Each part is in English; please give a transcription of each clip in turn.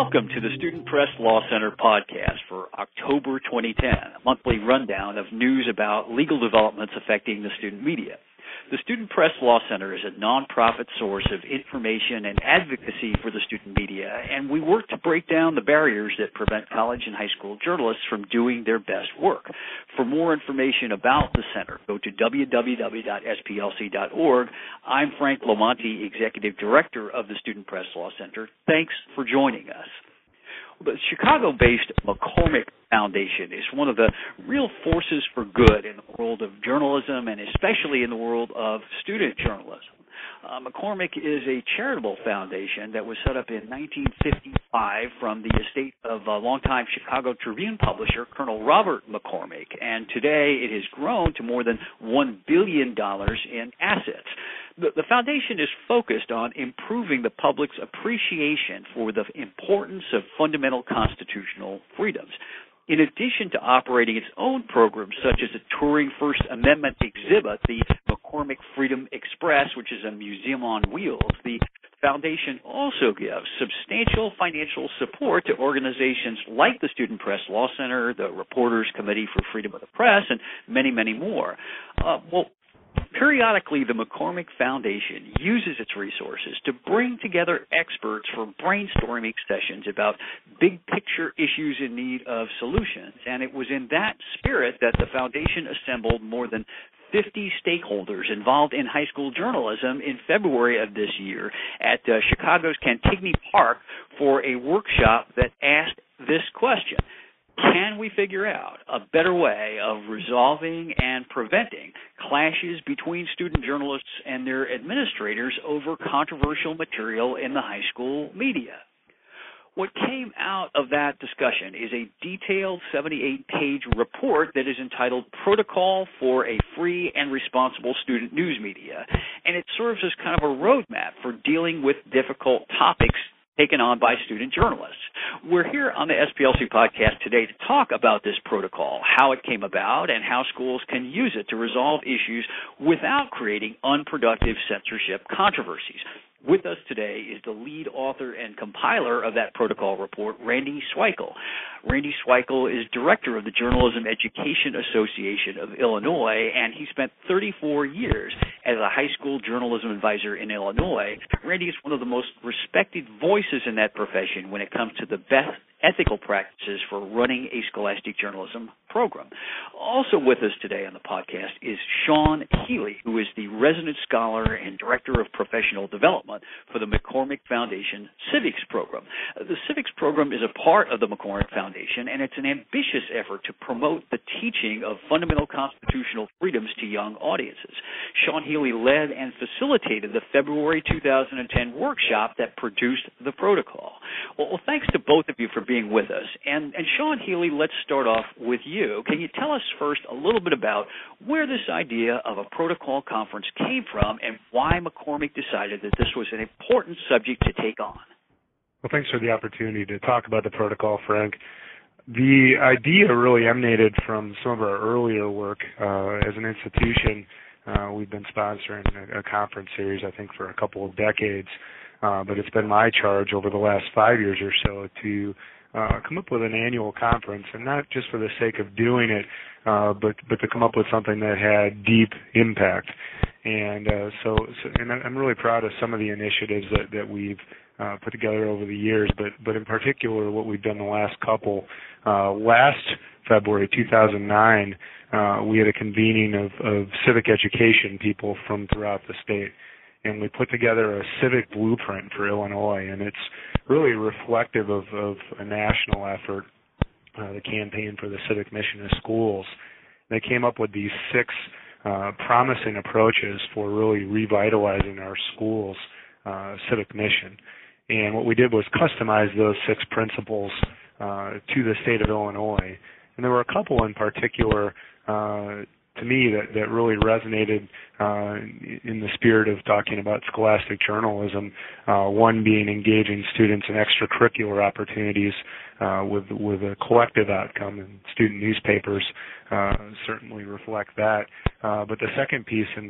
Welcome to the Student Press Law Center podcast for October 2010, a monthly rundown of news about legal developments affecting the student media. The Student Press Law Center is a nonprofit source of information and advocacy for the student media, and we work to break down the barriers that prevent college and high school journalists from doing their best work. For more information about the center, go to www.splc.org. I'm Frank Lomonti, Executive Director of the Student Press Law Center. Thanks for joining us. The Chicago-based McCormick Foundation is one of the real forces for good in the world of journalism and especially in the world of student journalism. McCormick is a charitable foundation that was set up in 1955 from the estate of a longtime Chicago Tribune publisher, Colonel Robert McCormick, and today it has grown to more than $1 billion in assets. The foundation is focused on improving the public's appreciation for the importance of fundamental constitutional freedoms. In addition to operating its own programs, such as a touring First Amendment exhibit, the McCormick Freedom Express, which is a museum on wheels, the foundation also gives substantial financial support to organizations like the Student Press Law Center, the Reporters Committee for Freedom of the Press, and many, many more. Periodically, the McCormick Foundation uses its resources to bring together experts for brainstorming sessions about big-picture issues in need of solutions, and it was in that spirit that the Foundation assembled more than 50 stakeholders involved in high school journalism in February of this year at Chicago's Cantigny Park for a workshop that asked this question: can we figure out a better way of resolving and preventing clashes between student journalists and their administrators over controversial material in the high school media? What came out of that discussion is a detailed 78-page report that is entitled Protocol for a Free and Responsible Student News Media, and it serves as kind of a roadmap for dealing with difficult topics taken on by student journalists. We're here on the SPLC podcast today to talk about this protocol, how it came about, and how schools can use it to resolve issues without creating unproductive censorship controversies. With us today is the lead author and compiler of that protocol report, Randy Sweikel. Randy Sweikel is director of the Journalism Education Association of Illinois, and he spent 34 years as a high school journalism advisor in Illinois. Randy is one of the most respected voices in that profession when it comes to the best ethical practices for running a scholastic journalism program. Also with us today on the podcast is Sean Healy, who is the resident scholar and director of professional development for the McCormick Foundation Civics Program. The Civics Program is a part of the McCormick Foundation, and it's an ambitious effort to promote the teaching of fundamental constitutional freedoms to young audiences. Sean Healy led and facilitated the February 2010 workshop that produced the protocol. Well, thanks to both of you for being with us. And Sean Healy, let's start off with you. Can you tell us first a little bit about where this idea of a protocol conference came from and why McCormick decided that this was an important subject to take on? Well, thanks for the opportunity to talk about the protocol, Frank. The idea really emanated from some of our earlier work as an institution. We've been sponsoring a conference series, I think, for a couple of decades, but it's been my charge over the last 5 years or so to come up with an annual conference, and not just for the sake of doing it, but to come up with something that had deep impact. And and I'm really proud of some of the initiatives that we've put together over the years, but in particular what we've done the last couple. Last February 2009, we had a convening of civic education people from throughout the state, and we put together a civic blueprint for Illinois, and it's really reflective of a national effort, the Campaign for the Civic Mission of Schools. They came up with these 6 promising approaches for really revitalizing our schools' civic mission. And what we did was customize those 6 principles to the state of Illinois. And there were a couple in particular to me that really resonated in the spirit of talking about scholastic journalism, one being engaging students in extracurricular opportunities with a collective outcome, and student newspapers certainly reflect that. But the second piece, and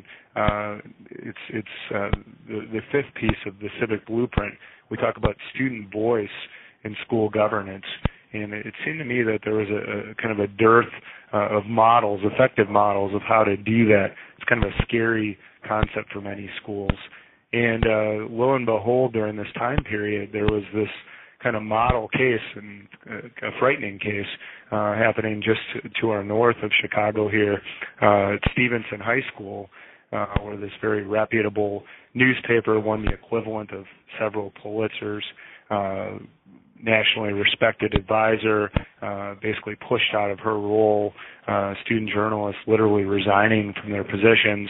it's the fifth piece of the civic blueprint, we talk about student voice in school governance. And it seemed to me that there was a kind of a dearth of models, effective models of how to do that. It's kind of a scary concept for many schools. And lo and behold, during this time period, there was this kind of model case, and a frightening case, happening just to our north of Chicago here at Stevenson High School, where this very reputable newspaper won the equivalent of several Pulitzers, nationally respected advisor, basically pushed out of her role, student journalists literally resigning from their positions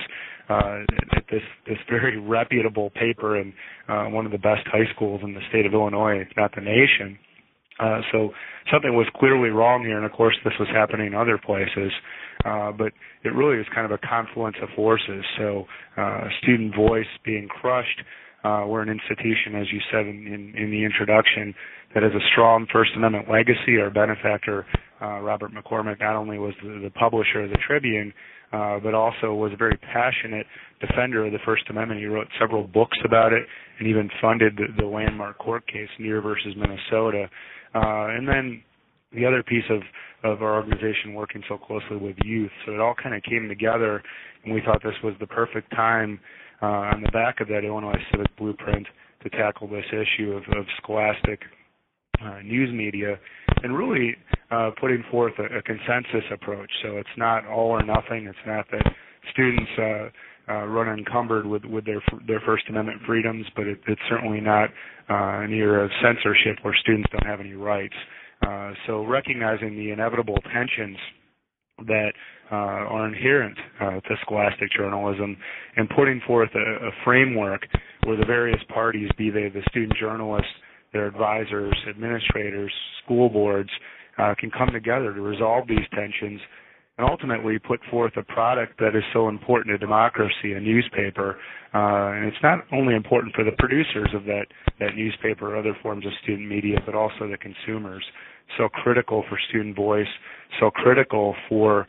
at this very reputable paper in one of the best high schools in the state of Illinois, if not the nation. So something was clearly wrong here, and of course this was happening in other places, but it really is kind of a confluence of forces. So student voice being crushed. We're an institution, as you said in the introduction, that has a strong First Amendment legacy. Our benefactor, Robert McCormick, not only was the publisher of the Tribune, but also was a very passionate defender of the First Amendment. He wrote several books about it and even funded the landmark court case, Neer versus Minnesota. And then the other piece of our organization working so closely with youth. So it all kind of came together, and we thought this was the perfect time on the back of that Illinois Civic Blueprint to tackle this issue of scholastic news media and really putting forth a consensus approach. So it's not all or nothing. It's not that students run unencumbered with their First Amendment freedoms, but it's certainly not an era of censorship where students don't have any rights. So recognizing the inevitable tensions that are inherent to scholastic journalism and putting forth a framework where the various parties, be they the student journalists, their advisors, administrators, school boards, can come together to resolve these tensions and ultimately put forth a product that is so important to democracy, a newspaper. And it's not only important for the producers of that newspaper or other forms of student media, but also the consumers. So critical for student voice, so critical for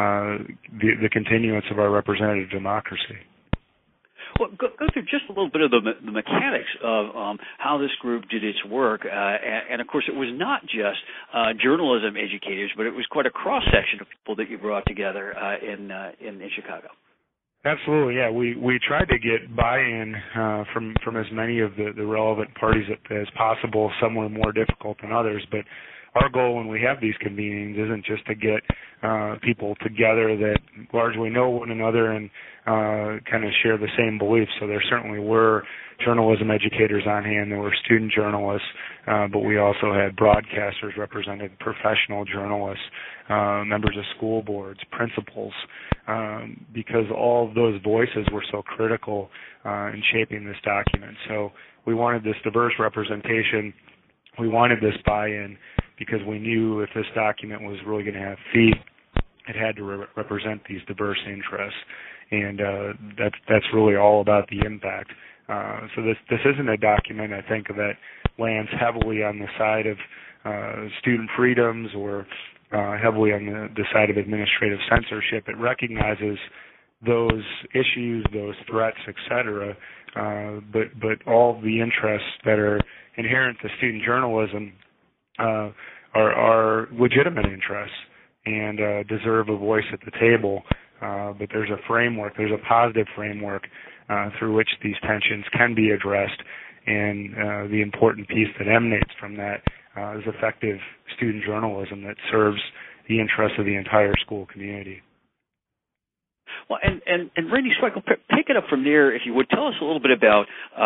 the continuance of our representative democracy. Well, go through just a little bit of the mechanics of how this group did its work, and of course it was not just journalism educators, but it was quite a cross-section of people that you brought together in Chicago. Absolutely, yeah. We tried to get buy-in from as many of the relevant parties as possible. Some were more difficult than others, but our goal when we have these convenings isn't just to get people together that largely know one another and kind of share the same beliefs. So there certainly were journalism educators on hand. There were student journalists, but we also had broadcasters represented, professional journalists, members of school boards, principals, because all of those voices were so critical in shaping this document. So we wanted this diverse representation. We wanted this buy-in because we knew if this document was really going to have feet, it had to represent these diverse interests, and that's really all about the impact. So this isn't a document, I think, that lands heavily on the side of student freedoms or heavily on the side of administrative censorship. It recognizes those issues, those threats, etc., but all the interests that are inherent to student journalism are legitimate interests and deserve a voice at the table. But there's a framework, there's a positive framework through which these tensions can be addressed, and the important piece that emanates from that is effective student journalism that serves the interests of the entire school community. Well, and Randy Schweikel, pick it up from there, if you would. Tell us a little bit about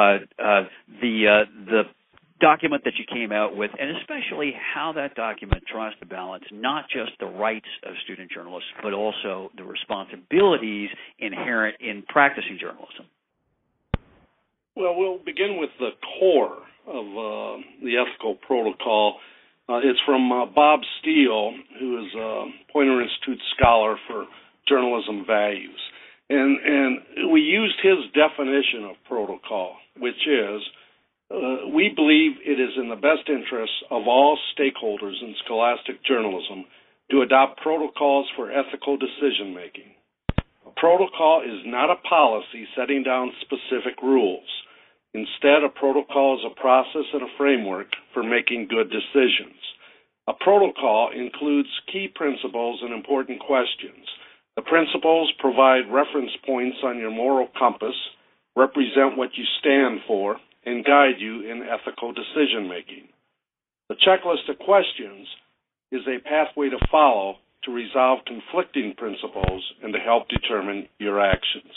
the document that you came out with, and especially how that document tries to balance not just the rights of student journalists, but also the responsibilities inherent in practicing journalism. Well, we'll begin with the core of the ethical protocol. It's from Bob Steele, who is a Poynter Institute scholar for journalism values. And we used his definition of protocol, which is, we believe it is in the best interests of all stakeholders in scholastic journalism to adopt protocols for ethical decision-making. A protocol is not a policy setting down specific rules. Instead, a protocol is a process and a framework for making good decisions. A protocol includes key principles and important questions. The principles provide reference points on your moral compass, represent what you stand for, and guide you in ethical decision-making. The checklist of questions is a pathway to follow to resolve conflicting principles and to help determine your actions.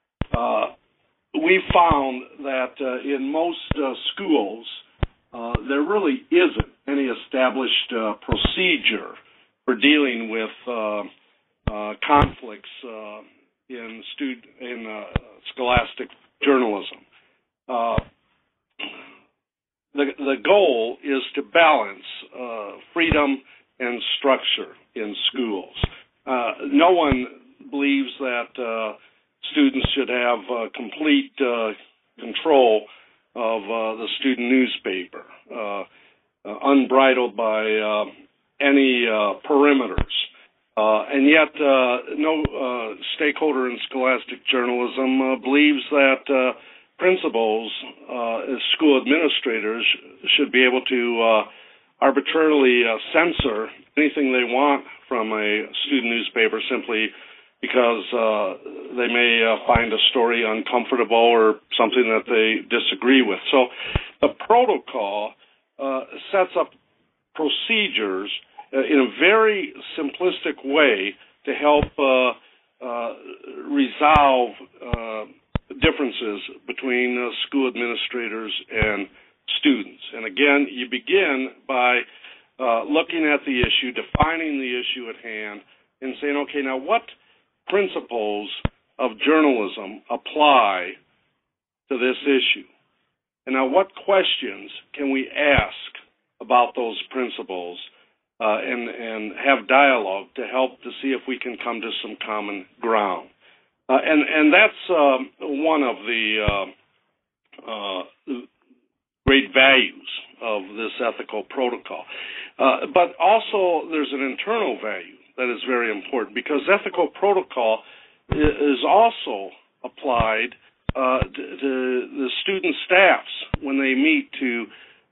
We found that in most schools, there really isn't any established procedure for dealing with conflicts in scholastic journalism. The goal is to balance freedom and structure in schools. No one believes that students should have complete control of the student newspaper, unbridled by any perimeters. And yet, no stakeholder in scholastic journalism believes that principals, as school administrators, should be able to arbitrarily censor anything they want from a student newspaper simply because they may find a story uncomfortable or something that they disagree with. So the protocol sets up procedures in a very simplistic way to help resolve differences between school administrators and students. And again, you begin by looking at the issue, defining the issue at hand, and saying, okay, now what principles of journalism apply to this issue? And now what questions can we ask about those principles and have dialogue to help to see if we can come to some common ground? And that's one of the great values of this ethical protocol. But also there's an internal value that is very important, because ethical protocol is also applied to the student staffs when they meet to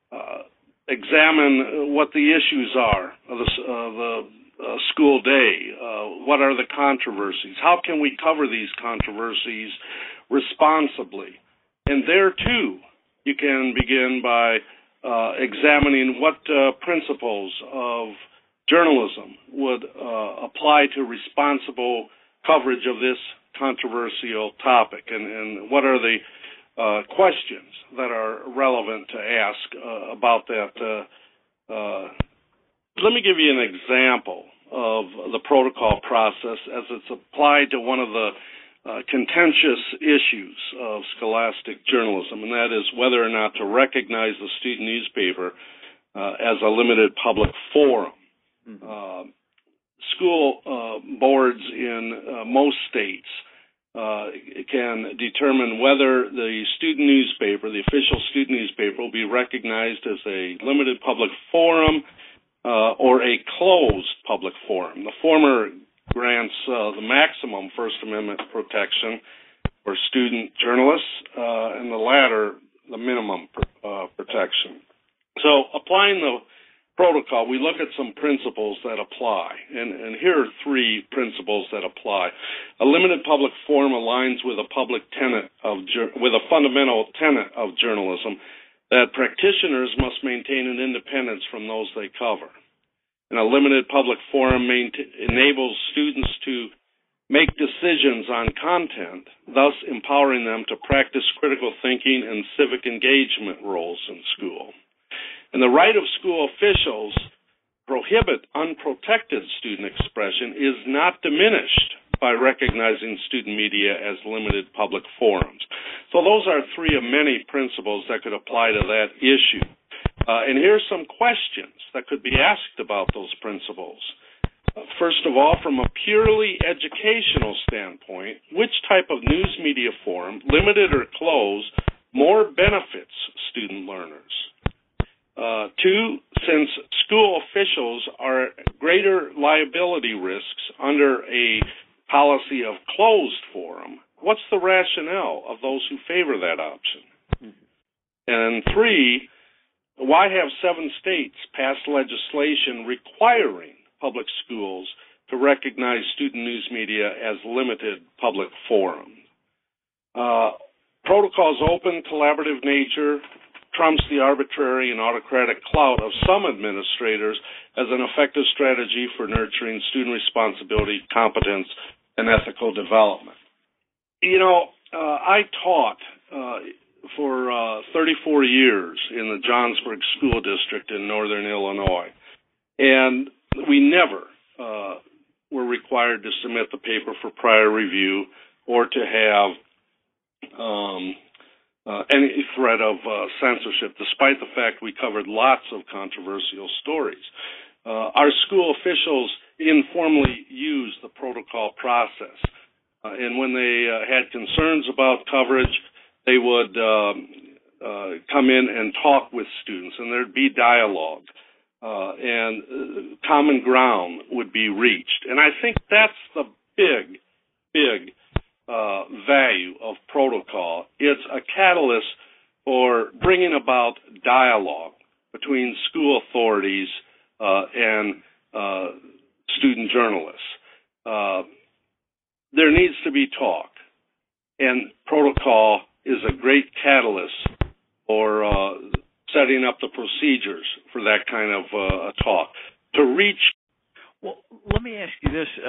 examine what the issues are of the school day. What are the controversies? How can we cover these controversies responsibly? And there, too, you can begin by examining what principles of journalism would apply to responsible coverage of this controversial topic, and what are the questions that are relevant to ask about that. Let me give you an example of the protocol process as it's applied to one of the contentious issues of scholastic journalism, and that is whether or not to recognize the student newspaper as a limited public forum. School boards in most states can determine whether the student newspaper, the official student newspaper, will be recognized as a limited public forum or a closed public forum. The former grants the maximum First Amendment protection for student journalists, and the latter the minimum protection. So applying the protocol, we look at some principles that apply, and here are three principles that apply. A limited public forum aligns with a fundamental tenet of journalism that practitioners must maintain an independence from those they cover. And a limited public forum enables students to make decisions on content, thus empowering them to practice critical thinking and civic engagement roles in school. And the right of school officials prohibit unprotected student expression is not diminished by recognizing student media as limited public forums. So those are three of many principles that could apply to that issue. And here's some questions that could be asked about those principles. First of all, from a purely educational standpoint, which type of news media forum, limited or closed, more benefits student learners? Two, since school officials are greater liability risks under a policy of closed forum, what's the rationale of those who favor that option? And 3, why have 7 states passed legislation requiring public schools to recognize student news media as limited public forums? Protocol's open, collaborative nature trumps the arbitrary and autocratic clout of some administrators as an effective strategy for nurturing student responsibility, competence, and ethical development. You know, I taught for 34 years in the Johnsburg School District in northern Illinois, and we never were required to submit the paper for prior review or to have any threat of censorship, despite the fact we covered lots of controversial stories. Our school officials informally used the protocol process, and when they had concerns about coverage, they would come in and talk with students, and there'd be dialogue, and common ground would be reached. And I think that's the big value of protocol. It's a catalyst for bringing about dialogue between school authorities and student journalists. There needs to be talk, and protocol is a great catalyst for setting up the procedures for that kind of talk. To reach. Well, let me ask you this: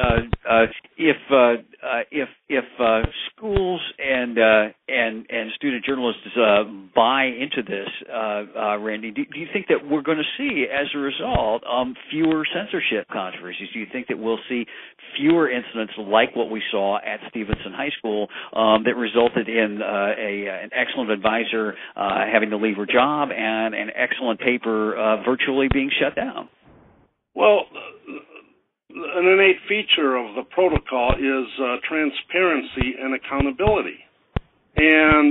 if schools and student journalists buy into this, Randy, do you think that we're going to see, as a result, fewer censorship controversies? Do you think that we'll see fewer incidents like what we saw at Stevenson High School that resulted in an excellent advisor having to leave her job and an excellent paper virtually being shut down? Well, an innate feature of the protocol is transparency and accountability. And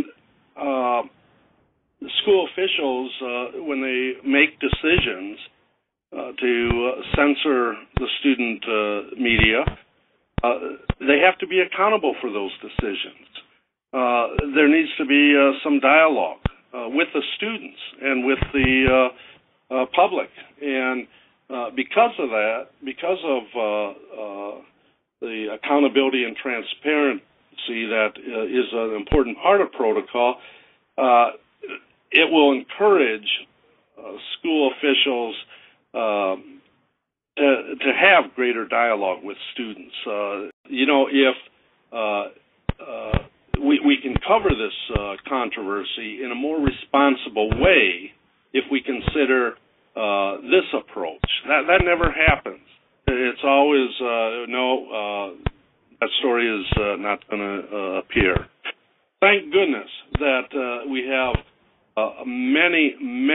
school officials, when they make decisions to censor the student media, they have to be accountable for those decisions. There needs to be some dialogue with the students and with the public. And because of that, because of the accountability and transparency that is an important part of protocol, it will encourage school officials to have greater dialogue with students. If we can cover this controversy in a more responsible way, if we consider this approach. That never happens. It's always, that story is not going to appear. Thank goodness that we have many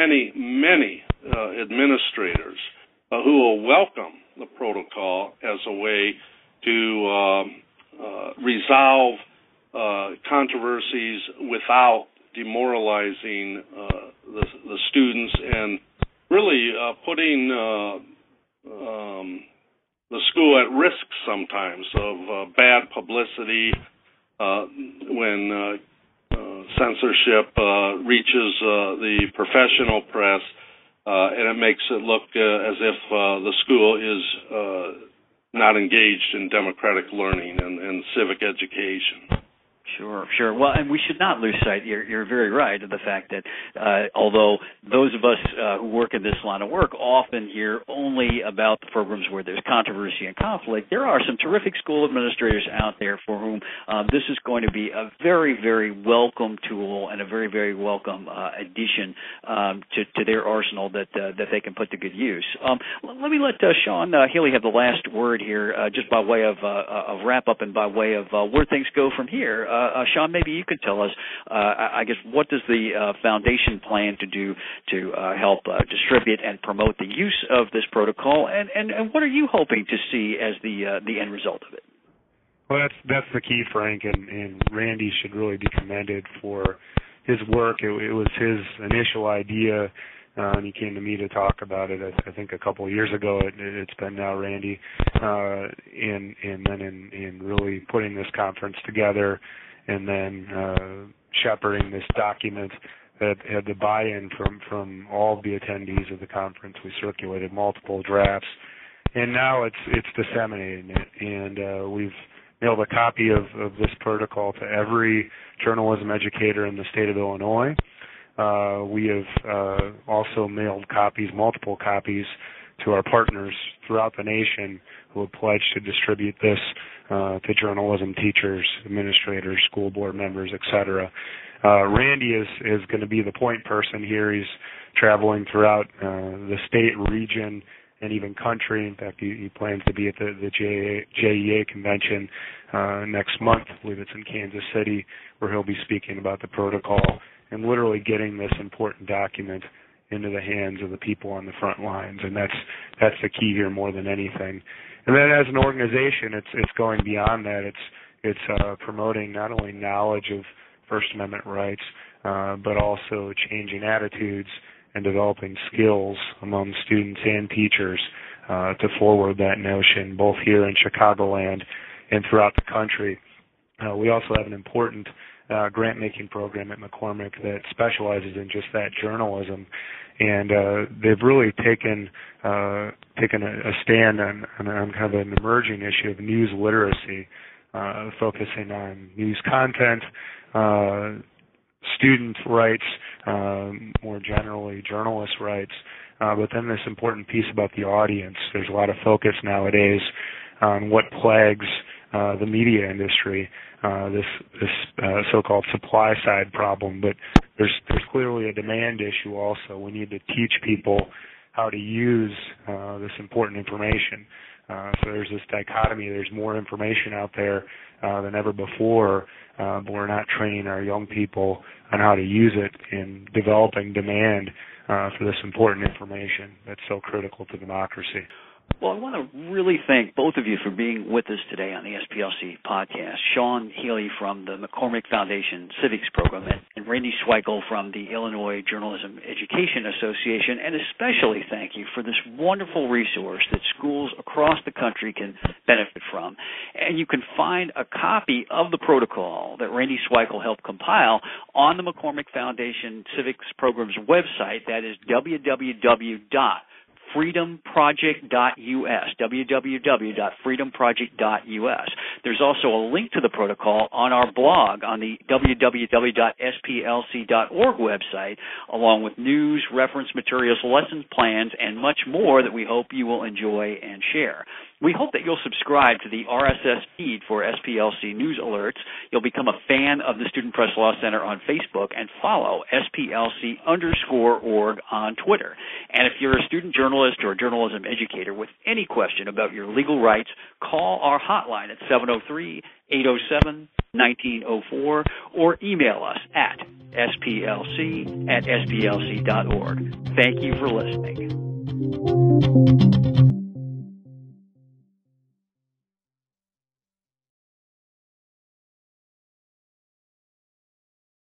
administrators who will welcome the protocol as a way to resolve controversies without demoralizing the students and really putting the school at risk sometimes of bad publicity when censorship reaches the professional press, and it makes it look as if the school is not engaged in democratic learning and civic education. Sure. Well, and we should not lose sight, you're very right, of the fact that although those of us who work in this line of work often hear only about the programs where there's controversy and conflict, there are some terrific school administrators out there for whom this is going to be a very, very welcome tool and a very, very welcome addition to their arsenal that they can put to good use. Let me let Sean Healy have the last word here, just by way of wrap-up and by way of where things go from here. Sean, maybe you could tell us, I guess, what does the foundation plan to do to help distribute and promote the use of this protocol, and what are you hoping to see as the end result of it? Well, that's the key, Frank, and Randy should really be commended for his work. It was his initial idea, and he came to me to talk about it, I think, a couple of years ago. It's been now Randy, and then in really putting this conference together and then shepherding this document. that had the buy-in from all of the attendees of the conference. We circulated multiple drafts, and now it's disseminating it, and we've mailed a copy of this protocol to every journalism educator in the state of Illinois. We have also mailed multiple copies, to our partners throughout the nation who have pledged to distribute this to journalism teachers, administrators, school board members, etc. Randy is going to be the point person here. He's traveling throughout the state, region, and even country. In fact, he plans to be at the JEA convention next month. I believe it's in Kansas City, where he'll be speaking about the protocol and literally getting this important document into the hands of the people on the front lines, and that's the key here more than anything. And then as an organization, it's going beyond that. It's promoting not only knowledge of First Amendment rights, but also changing attitudes and developing skills among students and teachers to forward that notion, both here in Chicagoland and throughout the country. We also have an important grant-making program at McCormick that specializes in just that, journalism, and they've really taken a stand on kind of an emerging issue of news literacy, focusing on news content, student rights, more generally journalist rights, but then this important piece about the audience. There's a lot of focus nowadays on what plagues the media industry, this so-called supply side problem, but there's clearly a demand issue also. We need to teach people how to use this important information. So there's this dichotomy. There's more information out there than ever before, but we're not training our young people on how to use it in developing demand for this important information that's so critical to democracy. Well, I want to really thank both of you for being with us today on the SPLC podcast. Sean Healy from the McCormick Foundation Civics Program and Randy Schweikel from the Illinois Journalism Education Association, and especially thank you for this wonderful resource that schools across the country can benefit from. And you can find a copy of the protocol that Randy Schweikel helped compile on the McCormick Foundation Civics Program's website. That is www.freedomproject.us, www.freedomproject.us. There's also a link to the protocol on our blog on the www.splc.org website, along with news, reference materials, lesson plans, and much more that we hope you will enjoy and share. We hope that you'll subscribe to the RSS feed for SPLC News Alerts. You'll become a fan of the Student Press Law Center on Facebook and follow SPLC_org on Twitter. And if you're a student journalist or a journalism educator with any question about your legal rights, call our hotline at 703-807-1904 or email us at splc@splc.org. Thank you for listening.